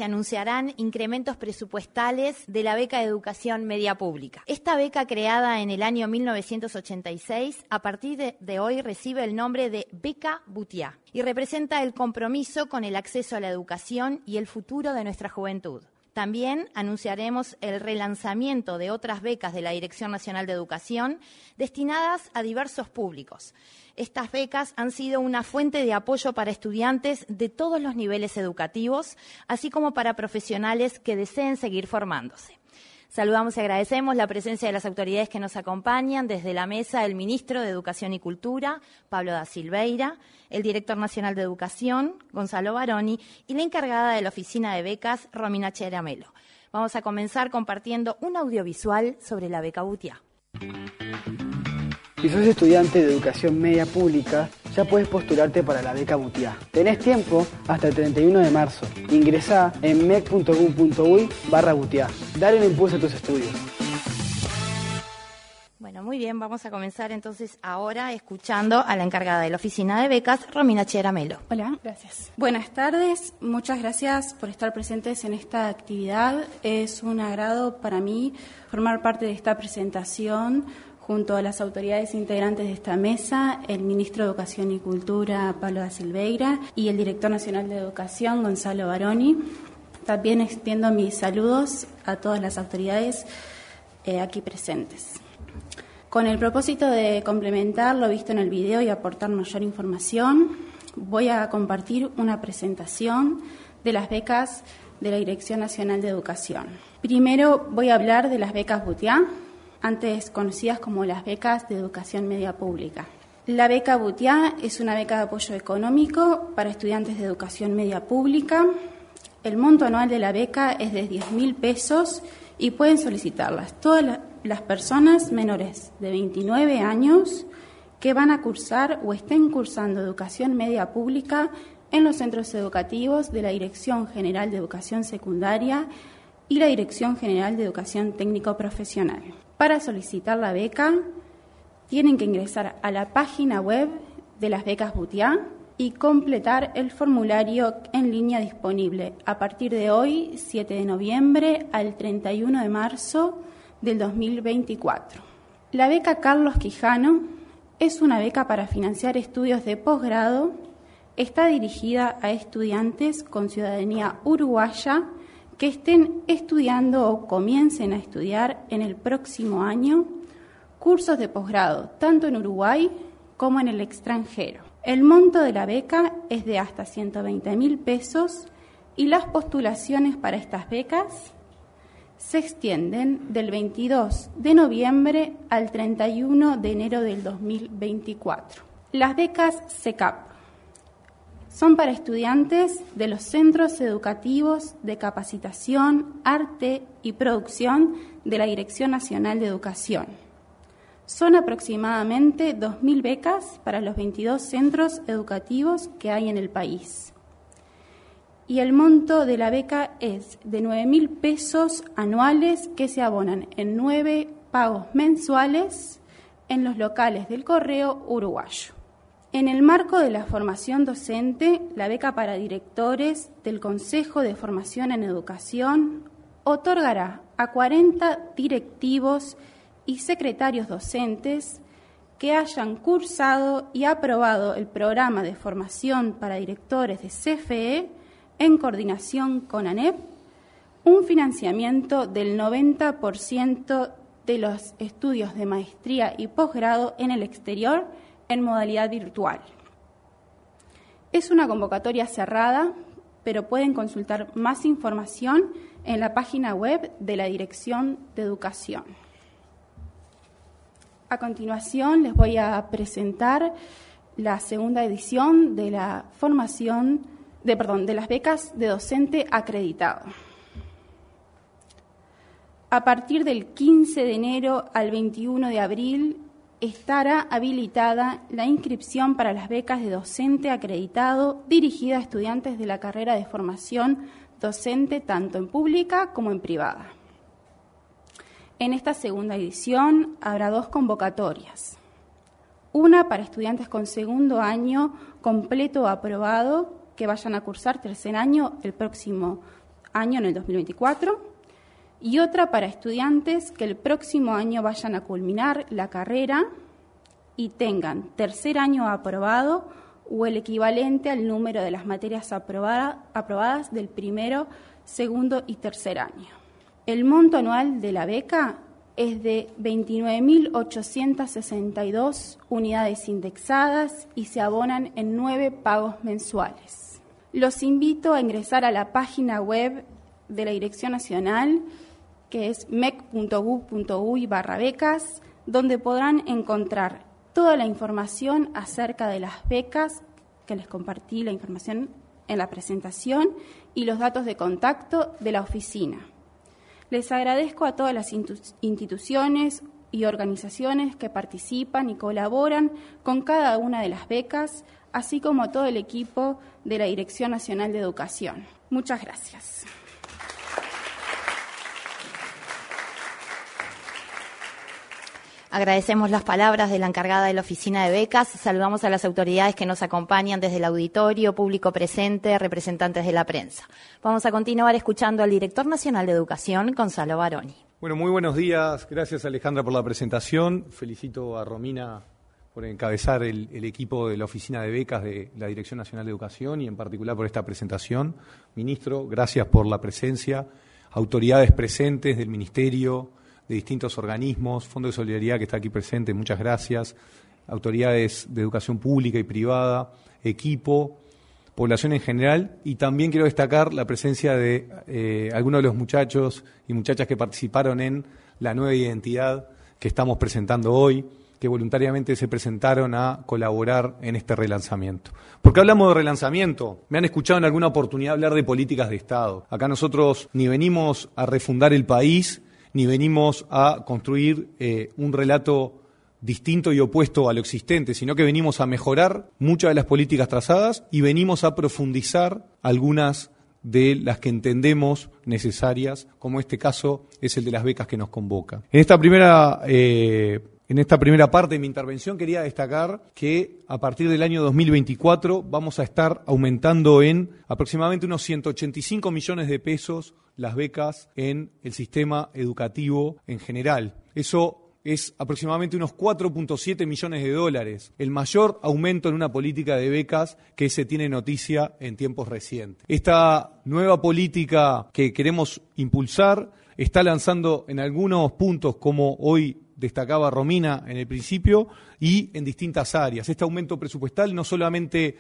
se anunciarán incrementos presupuestales de la beca de educación media pública. Esta beca, creada en el año 1986, a partir de hoy recibe el nombre de Beca Boutiá y representa el compromiso con el acceso a la educación y el futuro de nuestra juventud. También anunciaremos el relanzamiento de otras becas de la Dirección Nacional de Educación destinadas a diversos públicos. Estas becas han sido una fuente de apoyo para estudiantes de todos los niveles educativos, así como para profesionales que deseen seguir formándose. Saludamos y agradecemos la presencia de las autoridades que nos acompañan. Desde la mesa, el ministro de Educación y Cultura, Pablo da Silveira, el director nacional de Educación, Gonzalo Baroni, y la encargada de la oficina de becas, Romina Cheramelo. Vamos a comenzar compartiendo un audiovisual sobre la beca Boutiá. Si sos estudiante de educación media pública, ya puedes postularte para la beca Boutiá. Tenés tiempo hasta el 31 de marzo. Ingresá en mec.gov.uy/Boutiá. Dale un impulso a tus estudios. Bueno, muy bien, vamos a comenzar entonces ahora escuchando a la encargada de la oficina de becas, Romina Cheramelo. Hola, gracias. Buenas tardes, muchas gracias por estar presentes en esta actividad. Es un agrado para mí formar parte de esta presentación junto a las autoridades integrantes de esta mesa, el ministro de Educación y Cultura, Pablo da Silveira, y el director nacional de Educación, Gonzalo Baroni. También extiendo mis saludos a todas las autoridades aquí presentes. Con el propósito de complementar lo visto en el video y aportar mayor información, voy a compartir una presentación de las becas de la Dirección Nacional de Educación. Primero voy a hablar de las becas Boutiá, antes conocidas como las becas de educación media pública. La beca Boutiá es una beca de apoyo económico para estudiantes de educación media pública. El monto anual de la beca es de 10.000 pesos y pueden solicitarlas todas las personas menores de 29 años que van a cursar o estén cursando educación media pública en los centros educativos de la Dirección General de Educación Secundaria y la Dirección General de Educación Técnico Profesional. Para solicitar la beca, tienen que ingresar a la página web de las becas Boutiá y completar el formulario en línea disponible a partir de hoy, 7 de noviembre, al 31 de marzo del 2024. La beca Carlos Quijano es una beca para financiar estudios de posgrado. Está dirigida a estudiantes con ciudadanía uruguaya que estén estudiando o comiencen a estudiar en el próximo año cursos de posgrado, tanto en Uruguay como en el extranjero. El monto de la beca es de hasta 120.000 pesos y las postulaciones para estas becas se extienden del 22 de noviembre al 31 de enero del 2024. Las becas CECAP son para estudiantes de los centros educativos de capacitación, arte y producción de la Dirección Nacional de Educación. Son aproximadamente 2.000 becas para los 22 centros educativos que hay en el país. Y el monto de la beca es de 9.000 pesos anuales que se abonan en 9 pagos mensuales en los locales del Correo Uruguayo. En el marco de la formación docente, la beca para directores del Consejo de Formación en Educación otorgará a 40 directivos y secretarios docentes que hayan cursado y aprobado el programa de formación para directores de CFE en coordinación con ANEP, un financiamiento del 90% de los estudios de maestría y posgrado en el exterior en modalidad virtual. Es una convocatoria cerrada, pero pueden consultar más información en la página web de la Dirección de Educación. A continuación les voy a presentar la segunda edición de la de las becas de docente acreditado. A partir del 15 de enero al 21 de abril estará habilitada la inscripción para las becas de docente acreditado dirigida a estudiantes de la carrera de formación docente tanto en pública como en privada. En esta segunda edición habrá 2 convocatorias. Una para estudiantes con segundo año completo o aprobado que vayan a cursar tercer año el próximo año, en el 2024, y otra para estudiantes que el próximo año vayan a culminar la carrera y tengan tercer año aprobado o el equivalente al número de las materias aprobadas del primero, segundo y tercer año. El monto anual de la beca es de 29.862 unidades indexadas y se abonan en 9 pagos mensuales. Los invito a ingresar a la página web de la Dirección Nacional, que es mec.gov.uy/becas, donde podrán encontrar toda la información acerca de las becas, que les compartí la información en la presentación, y los datos de contacto de la oficina. Les agradezco a todas las instituciones y organizaciones que participan y colaboran con cada una de las becas, así como a todo el equipo de la Dirección Nacional de Educación. Muchas gracias. Agradecemos las palabras de la encargada de la Oficina de Becas. Saludamos a las autoridades que nos acompañan desde el auditorio, público presente, representantes de la prensa. Vamos a continuar escuchando al Director Nacional de Educación, Gonzalo Baroni. Bueno, muy buenos días. Gracias, Alejandra, por la presentación. Felicito a Romina por encabezar el equipo de la Oficina de Becas de la Dirección Nacional de Educación y en particular por esta presentación. Ministro, gracias por la presencia. Autoridades presentes del Ministerio, de distintos organismos, Fondo de Solidaridad que está aquí presente, muchas gracias, autoridades de educación pública y privada, equipo, población en general, y también quiero destacar la presencia de algunos de los muchachos y muchachas que participaron en la nueva identidad que estamos presentando hoy, que voluntariamente se presentaron a colaborar en este relanzamiento. ¿Por qué hablamos de relanzamiento? Me han escuchado en alguna oportunidad hablar de políticas de Estado. Acá nosotros ni venimos a refundar el país, ni venimos a construir un relato distinto y opuesto a lo existente, sino que venimos a mejorar muchas de las políticas trazadas y venimos a profundizar algunas de las que entendemos necesarias, como este caso es el de las becas que nos convocan. En esta primera parte de mi intervención quería destacar que a partir del año 2024 vamos a estar aumentando en aproximadamente unos 185 millones de pesos las becas en el sistema educativo en general. Eso es aproximadamente unos 4.7 millones de dólares, el mayor aumento en una política de becas que se tiene noticia en tiempos recientes. Esta nueva política que queremos impulsar está lanzando en algunos puntos, como hoy destacaba Romina en el principio, y en distintas áreas. Este aumento presupuestal no solamente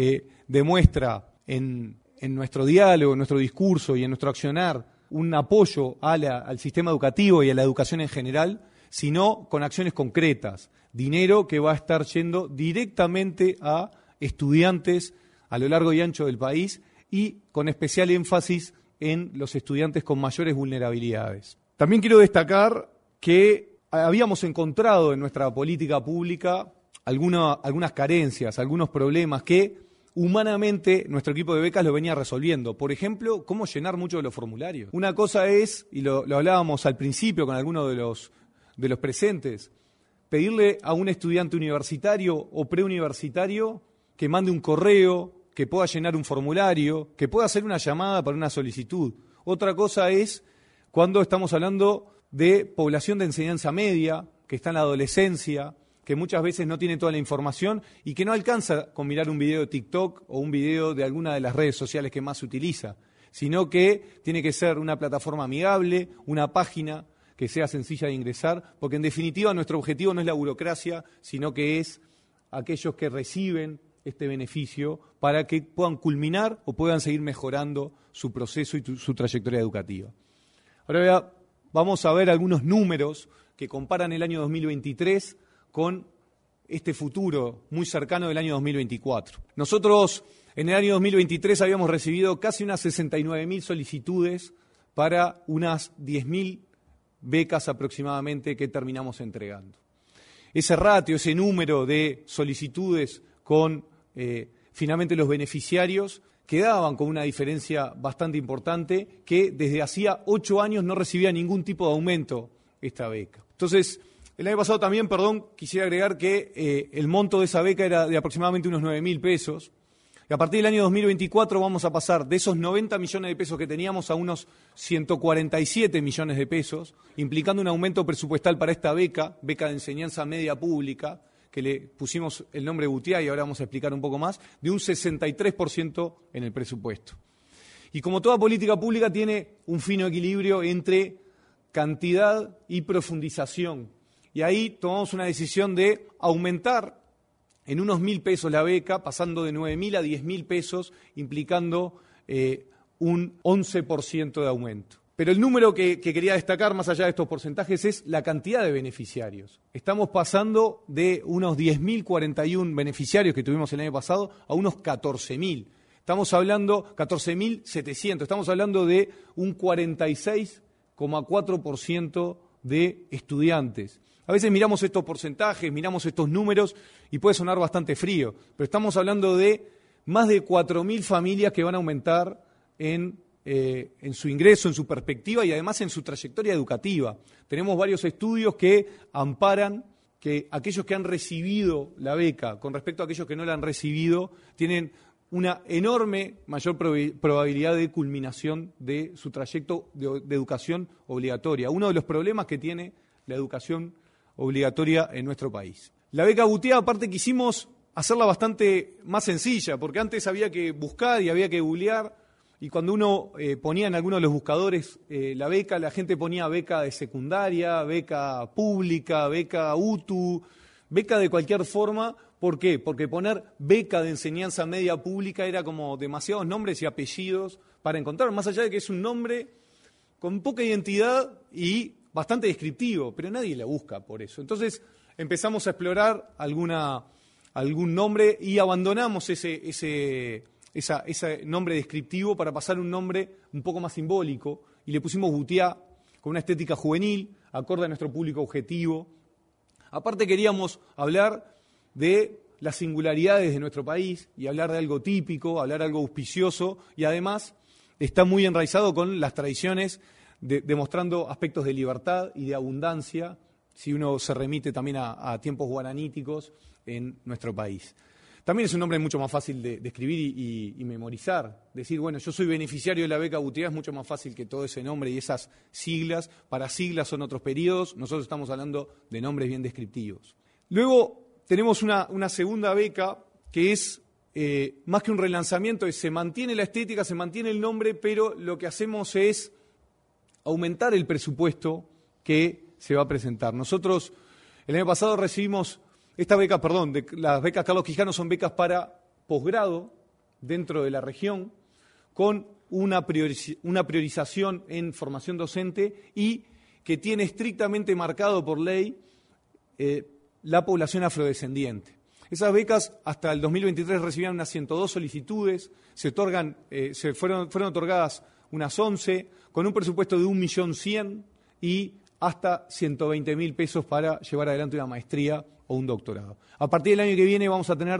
demuestra en nuestro diálogo, en nuestro discurso y en nuestro accionar un apoyo al sistema educativo y a la educación en general, sino con acciones concretas, dinero que va a estar yendo directamente a estudiantes a lo largo y ancho del país y con especial énfasis en los estudiantes con mayores vulnerabilidades. También quiero destacar que habíamos encontrado en nuestra política pública algunas carencias, algunos problemas que humanamente nuestro equipo de becas lo venía resolviendo. Por ejemplo, cómo llenar muchos de los formularios. Una cosa es, y lo hablábamos al principio con algunos de los presentes, pedirle a un estudiante universitario o preuniversitario que mande un correo, que pueda llenar un formulario, que pueda hacer una llamada para una solicitud. Otra cosa es cuando estamos hablando de población de enseñanza media, que está en la adolescencia, que muchas veces no tiene toda la información y que no alcanza con mirar un video de TikTok o un video de alguna de las redes sociales que más se utiliza, sino que tiene que ser una plataforma amigable, una página que sea sencilla de ingresar, porque en definitiva nuestro objetivo no es la burocracia, sino que es aquellos que reciben este beneficio para que puedan culminar o puedan seguir mejorando su proceso y su trayectoria educativa. Ahora vamos a ver algunos números que comparan el año 2023 con este futuro muy cercano del año 2024. Nosotros en el año 2023 habíamos recibido casi unas 69.000 solicitudes para unas 10.000 becas aproximadamente que terminamos entregando. Ese ratio, ese número de solicitudes con finalmente los beneficiarios quedaban con una diferencia bastante importante que desde hacía 8 años no recibía ningún tipo de aumento esta beca. Entonces, el año pasado también, quisiera agregar que el monto de esa beca era de aproximadamente unos 9.000 pesos Y a partir del año 2024 vamos a pasar de esos 90 millones de pesos que teníamos a unos 147 millones de pesos, implicando un aumento presupuestal para esta beca de enseñanza media pública, que le pusimos el nombre Butiá y ahora vamos a explicar un poco más, de un 63% en el presupuesto. Y como toda política pública tiene un fino equilibrio entre cantidad y profundización. Y ahí tomamos una decisión de aumentar en unos 1.000 pesos la beca, pasando de 9.000 a 10.000 pesos, implicando un 11% de aumento. Pero el número que quería destacar, más allá de estos porcentajes, es la cantidad de beneficiarios. Estamos pasando de unos 10.041 beneficiarios que tuvimos el año pasado a unos 14.000. Estamos hablando, 14.700, estamos hablando de un 46,4% de estudiantes. A veces miramos estos porcentajes, miramos estos números y puede sonar bastante frío, pero estamos hablando de más de 4.000 familias que van a aumentar en su ingreso, en su perspectiva y además en su trayectoria educativa. Tenemos varios estudios que amparan que aquellos que han recibido la beca con respecto a aquellos que no la han recibido tienen una enorme mayor probabilidad de culminación de su trayecto de educación obligatoria. Uno de los problemas que tiene la educación obligatoria en nuestro país. La beca Butiá, aparte, quisimos hacerla bastante más sencilla, porque antes había que buscar y había que googlear, y cuando uno ponía en alguno de los buscadores la beca, la gente ponía beca de secundaria, beca pública, beca UTU, beca de cualquier forma. ¿Por qué? Porque poner beca de enseñanza media pública era como demasiados nombres y apellidos para encontrar, más allá de que es un nombre con poca identidad y bastante descriptivo, pero nadie la busca por eso. Entonces empezamos a explorar algún nombre y abandonamos ese nombre descriptivo para pasar un nombre un poco más simbólico y le pusimos Butiá, con una estética juvenil, acorde a nuestro público objetivo. Aparte queríamos hablar de las singularidades de nuestro país y hablar de algo típico, hablar de algo auspicioso y además está muy enraizado con las tradiciones demostrando aspectos de libertad y de abundancia, si uno se remite también a tiempos guaraníticos en nuestro país. También es un nombre mucho más fácil de escribir y memorizar. Decir, bueno, yo soy beneficiario de la beca Butiá es mucho más fácil que todo ese nombre y esas siglas. Para siglas son otros periodos, nosotros estamos hablando de nombres bien descriptivos. Luego tenemos una segunda beca que es más que un relanzamiento, se mantiene la estética, se mantiene el nombre, pero lo que hacemos es aumentar el presupuesto que se va a presentar. Nosotros el año pasado recibimos esta beca, las becas Carlos Quijano son becas para posgrado dentro de la región, con una priorización en formación docente y que tiene estrictamente marcado por ley la población afrodescendiente. Esas becas hasta el 2023 recibían unas 102 solicitudes, fueron otorgadas unas 11, con un presupuesto de 1.100.000 y hasta 120.000 pesos para llevar adelante una maestría o un doctorado. A partir del año que viene vamos a tener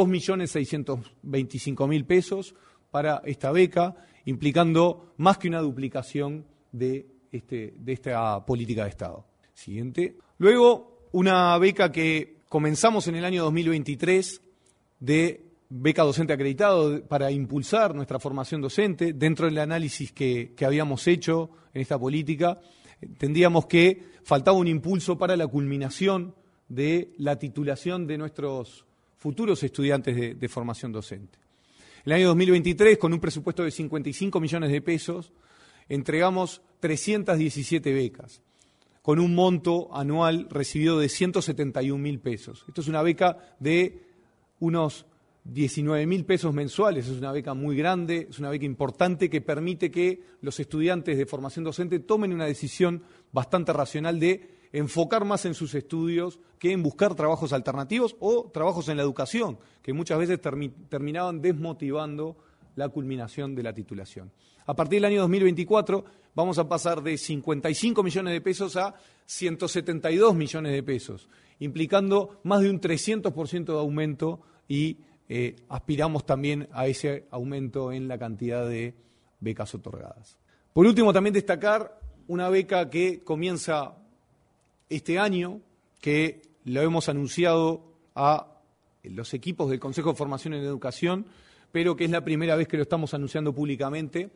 2.625.000 pesos para esta beca, implicando más que una duplicación de esta política de Estado. Siguiente. Luego, una beca que comenzamos en el año 2023 de beca docente acreditado para impulsar nuestra formación docente. Dentro del análisis que habíamos hecho en esta política, entendíamos que faltaba un impulso para la culminación de la titulación de nuestros futuros estudiantes de formación docente. El año 2023, con un presupuesto de 55 millones de pesos, entregamos 317 becas, con un monto anual recibido de 171.000 pesos. Esto es una beca de unos 19.000 pesos mensuales, es una beca muy grande, es una beca importante que permite que los estudiantes de formación docente tomen una decisión bastante racional de enfocar más en sus estudios que en buscar trabajos alternativos o trabajos en la educación, que muchas veces terminaban desmotivando la culminación de la titulación. A partir del año 2024 vamos a pasar de 55 millones de pesos a 172 millones de pesos, implicando más de un 300% de aumento y aspiramos también a ese aumento en la cantidad de becas otorgadas. Por último, también destacar una beca que comienza este año, que lo hemos anunciado a los equipos del Consejo de Formación en Educación pero que es la primera vez que lo estamos anunciando públicamente.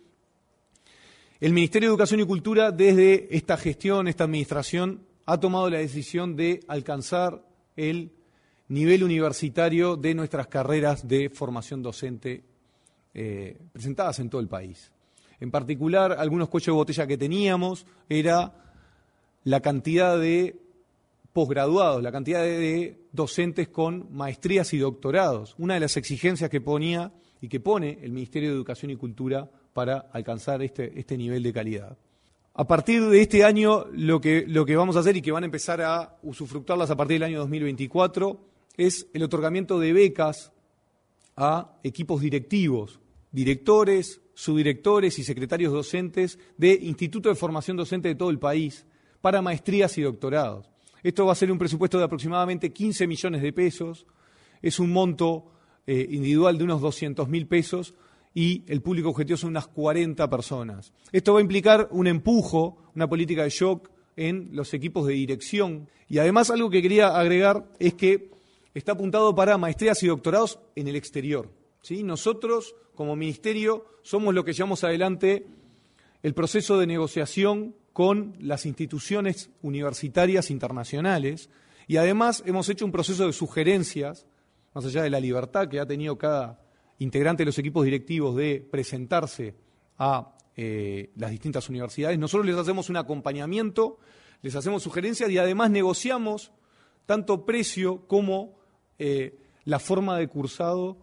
El Ministerio de Educación y Cultura, desde esta gestión, esta administración, ha tomado la decisión de alcanzar el nivel universitario de nuestras carreras de formación docente presentadas en todo el país. En particular, algunos cuellos de botella que teníamos era la cantidad de posgraduados, la cantidad de docentes con maestrías y doctorados. Una de las exigencias que ponía y que pone el Ministerio de Educación y Cultura para alcanzar este nivel de calidad. A partir de este año, lo que vamos a hacer y que van a empezar a usufructuarlas a partir del año 2024 es el otorgamiento de becas a equipos directivos, directores, subdirectores y secretarios docentes de institutos de formación docente de todo el país para maestrías y doctorados. Esto va a ser un presupuesto de aproximadamente 15 millones de pesos, es un monto individual de unos 200.000 pesos y el público objetivo son unas 40 personas. Esto va a implicar un empujo, una política de shock en los equipos de dirección. Y además algo que quería agregar es que está apuntado para maestrías y doctorados en el exterior, ¿sí? Nosotros, como ministerio, somos los que llevamos adelante el proceso de negociación con las instituciones universitarias internacionales y además hemos hecho un proceso de sugerencias, más allá de la libertad que ha tenido cada integrante de los equipos directivos de presentarse a las distintas universidades. Nosotros les hacemos un acompañamiento, les hacemos sugerencias y además negociamos tanto precio como la forma de cursado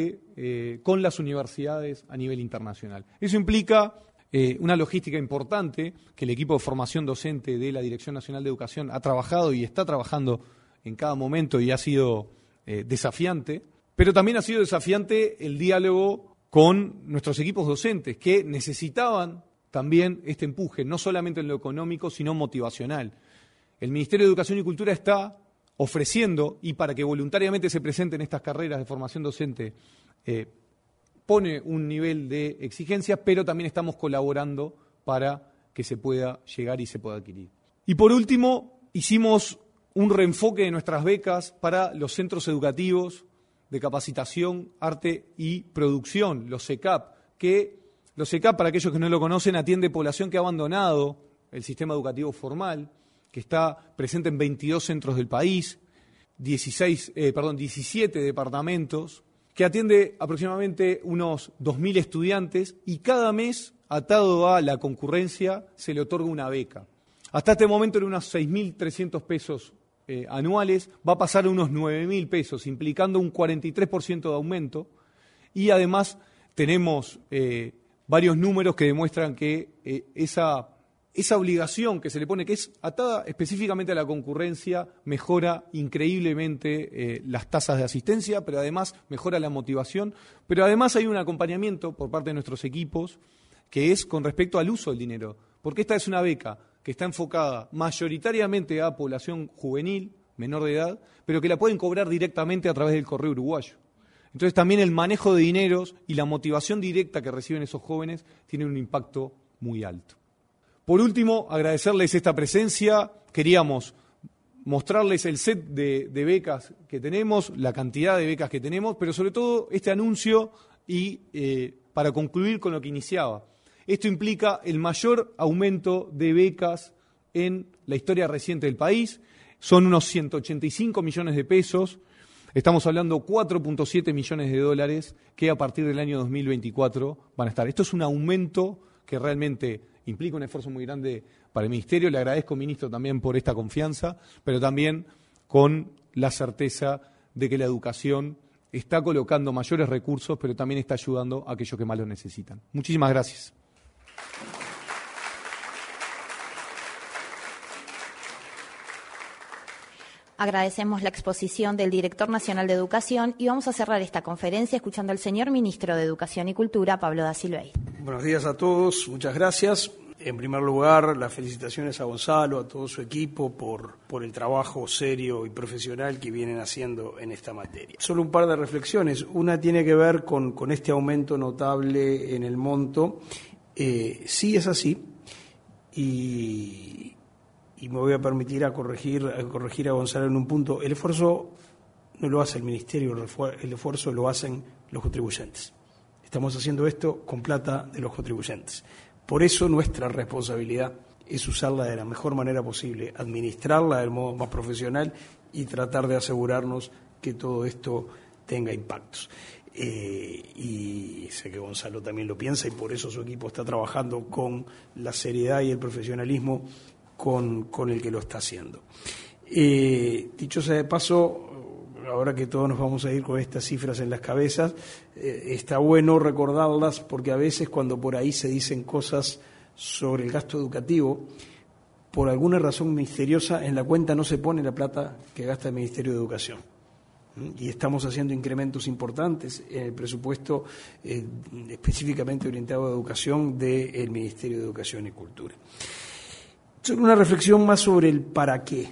con las universidades a nivel internacional. Eso implica una logística importante que el equipo de formación docente de la Dirección Nacional de Educación ha trabajado y está trabajando en cada momento y ha sido desafiante, pero también ha sido desafiante el diálogo con nuestros equipos docentes que necesitaban también este empuje, no solamente en lo económico, sino motivacional. El Ministerio de Educación y Cultura está ofreciendo, y para que voluntariamente se presenten estas carreras de formación docente, pone un nivel de exigencias, pero también estamos colaborando para que se pueda llegar y se pueda adquirir. Y por último, hicimos un reenfoque de nuestras becas para los centros educativos de capacitación, arte y producción, los CECAP, que los CECAP, para aquellos que no lo conocen, atiende población que ha abandonado el sistema educativo formal, que está presente en 22 centros del país, 17 departamentos, que atiende aproximadamente unos 2.000 estudiantes y cada mes, atado a la concurrencia, se le otorga una beca. Hasta este momento eran unos 6.300 pesos anuales, va a pasar a unos 9.000 pesos, implicando un 43% de aumento y además tenemos varios números que demuestran que esa obligación que se le pone, que es atada específicamente a la concurrencia, mejora increíblemente las tasas de asistencia, pero además mejora la motivación, pero además hay un acompañamiento por parte de nuestros equipos que es con respecto al uso del dinero, porque esta es una beca que está enfocada mayoritariamente a población juvenil, menor de edad, pero que la pueden cobrar directamente a través del correo uruguayo. Entonces también el manejo de dineros y la motivación directa que reciben esos jóvenes tiene un impacto muy alto. Por último, agradecerles esta presencia. Queríamos mostrarles el set de becas que tenemos, la cantidad de becas que tenemos, pero sobre todo este anuncio y para concluir con lo que iniciaba. Esto implica el mayor aumento de becas en la historia reciente del país. Son unos 185 millones de pesos. Estamos hablando 4.7 millones de dólares que a partir del año 2024 van a estar. Esto es un aumento que realmente implica un esfuerzo muy grande para el Ministerio. Le agradezco, ministro, también por esta confianza, pero también con la certeza de que la educación está colocando mayores recursos, pero también está ayudando a aquellos que más lo necesitan. Muchísimas gracias. Agradecemos la exposición del Director Nacional de Educación y vamos a cerrar esta conferencia escuchando al señor Ministro de Educación y Cultura, Pablo da Silveira. Buenos días a todos, muchas gracias. En primer lugar, las felicitaciones a Gonzalo, a todo su equipo por el trabajo serio y profesional que vienen haciendo en esta materia. Solo un par de reflexiones. Una tiene que ver con este aumento notable en el monto. Sí es así y me voy a permitir corregir a Gonzalo en un punto. El esfuerzo no lo hace el Ministerio, el esfuerzo lo hacen los contribuyentes. Estamos haciendo esto con plata de los contribuyentes. Por eso nuestra responsabilidad es usarla de la mejor manera posible, administrarla del modo más profesional y tratar de asegurarnos que todo esto tenga impactos. Y sé que Gonzalo también lo piensa y por eso su equipo está trabajando con la seriedad y el profesionalismo con el que lo está haciendo. Dicho sea de paso, ahora que todos nos vamos a ir con estas cifras en las cabezas, está bueno recordarlas porque a veces cuando por ahí se dicen cosas sobre el gasto educativo, por alguna razón misteriosa en la cuenta no se pone la plata que gasta el Ministerio de Educación. Y estamos haciendo incrementos importantes en el presupuesto específicamente orientado a educación del Ministerio de Educación y Cultura. Sobre una reflexión más sobre el para qué.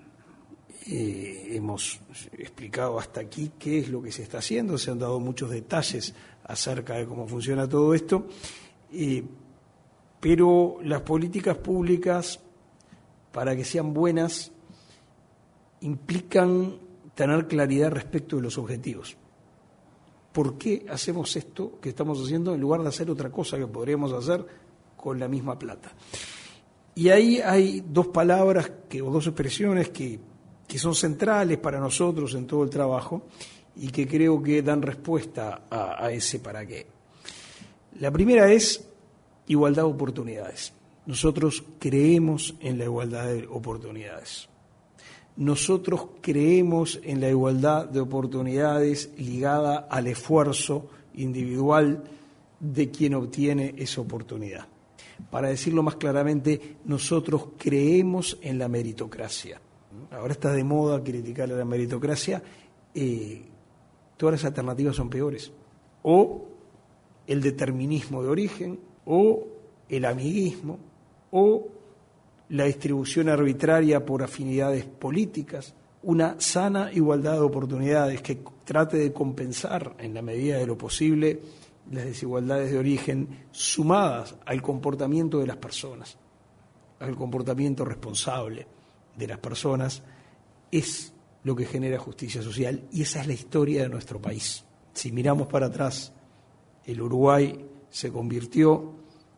Hemos explicado hasta aquí qué es lo que se está haciendo, se han dado muchos detalles acerca de cómo funciona todo esto, pero las políticas públicas, para que sean buenas, implican tener claridad respecto de los objetivos. ¿Por qué hacemos esto que estamos haciendo en lugar de hacer otra cosa que podríamos hacer con la misma plata? Y ahí hay dos palabras o dos expresiones que son centrales para nosotros en todo el trabajo y que creo que dan respuesta a ese para qué. La primera es igualdad de oportunidades. Nosotros creemos en la igualdad de oportunidades. Nosotros creemos en la igualdad de oportunidades ligada al esfuerzo individual de quien obtiene esa oportunidad. Para decirlo más claramente, nosotros creemos en la meritocracia. Ahora está de moda criticar a la meritocracia, todas las alternativas son peores. O el determinismo de origen, o el amiguismo, o la distribución arbitraria por afinidades políticas, una sana igualdad de oportunidades que trate de compensar en la medida de lo posible las desigualdades de origen sumadas al comportamiento de las personas, al comportamiento responsable de las personas, es lo que genera justicia social y esa es la historia de nuestro país. Si miramos para atrás, el Uruguay se convirtió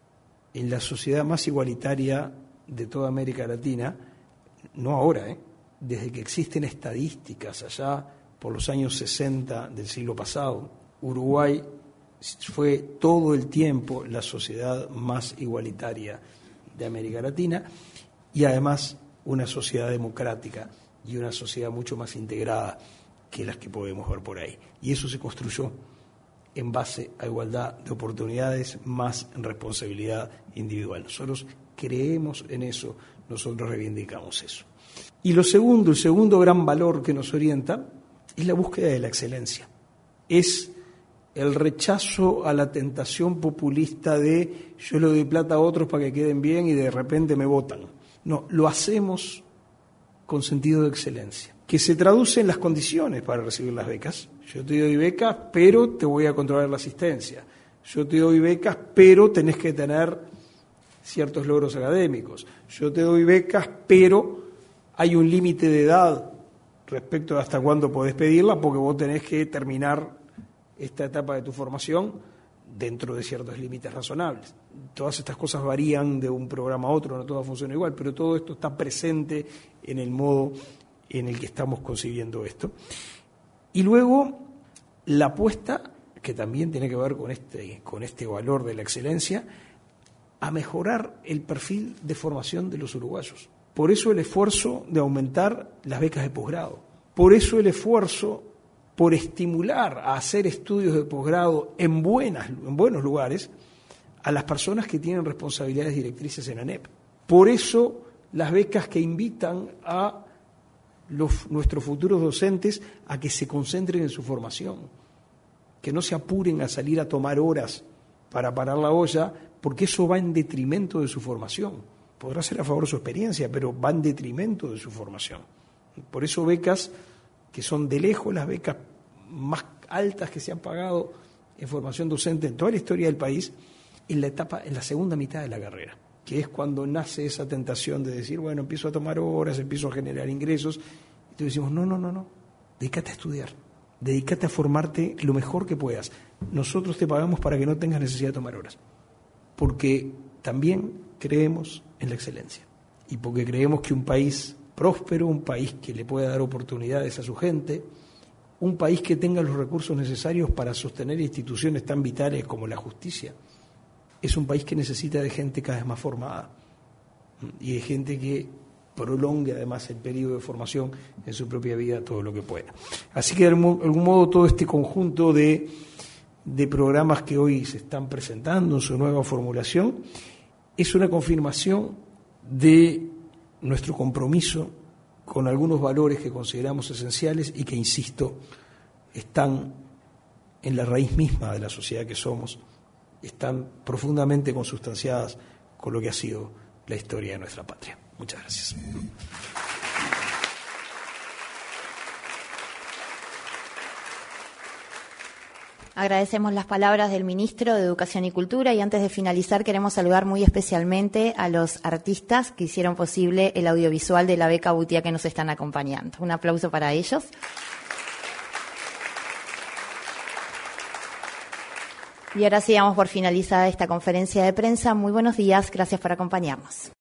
en la sociedad más igualitaria de toda América Latina, no ahora, desde que existen estadísticas allá por los años 60 del siglo pasado, Uruguay fue todo el tiempo la sociedad más igualitaria de América Latina y además una sociedad democrática y una sociedad mucho más integrada que las que podemos ver por ahí. Y eso se construyó en base a igualdad de oportunidades más en responsabilidad individual. Nosotros creemos en eso, nosotros reivindicamos eso. Y el segundo gran valor que nos orienta es la búsqueda de la excelencia. Es el rechazo a la tentación populista de yo le doy plata a otros para que queden bien y de repente me votan. No, lo hacemos con sentido de excelencia, que se traduce en las condiciones para recibir las becas. Yo te doy becas, pero te voy a controlar la asistencia. Yo te doy becas, pero tenés que tener ciertos logros académicos. Yo te doy becas, pero hay un límite de edad respecto de hasta cuándo podés pedirla, porque vos tenés que terminar esta etapa de tu formación dentro de ciertos límites razonables. Todas estas cosas varían de un programa a otro, no todo funciona igual, pero todo esto está presente en el modo en el que estamos concibiendo esto. Y luego la apuesta, que también tiene que ver con este valor de la excelencia, a mejorar el perfil de formación de los uruguayos. Por eso el esfuerzo de aumentar las becas de posgrado. Por eso el esfuerzo por estimular a hacer estudios de posgrado en buenos lugares a las personas que tienen responsabilidades directrices en ANEP. Por eso las becas que invitan a nuestros futuros docentes a que se concentren en su formación, que no se apuren a salir a tomar horas para parar la olla, porque eso va en detrimento de su formación. Podrá ser a favor de su experiencia, pero va en detrimento de su formación. Por eso becas que son de lejos las becas más altas que se han pagado en formación docente en toda la historia del país, en la segunda mitad de la carrera, que es cuando nace esa tentación de decir, bueno, empiezo a tomar horas, empiezo a generar ingresos, y entonces decimos, no, dedícate a estudiar, dedícate a formarte lo mejor que puedas. Nosotros te pagamos para que no tengas necesidad de tomar horas, porque también creemos en la excelencia y porque creemos que un país próspero, un país que le pueda dar oportunidades a su gente, un país que tenga los recursos necesarios para sostener instituciones tan vitales como la justicia, es un país que necesita de gente cada vez más formada y de gente que prolongue además el periodo de formación en su propia vida todo lo que pueda. Así que de algún modo todo este conjunto de programas que hoy se están presentando en su nueva formulación es una confirmación de nuestro compromiso con algunos valores que consideramos esenciales y que, insisto, están en la raíz misma de la sociedad que somos, están profundamente consustanciadas con lo que ha sido la historia de nuestra patria. Muchas gracias. Agradecemos las palabras del Ministro de Educación y Cultura y antes de finalizar queremos saludar muy especialmente a los artistas que hicieron posible el audiovisual de la beca Butiá que nos están acompañando. Un aplauso para ellos. Y ahora sí damos por finalizada esta conferencia de prensa. Muy buenos días, gracias por acompañarnos.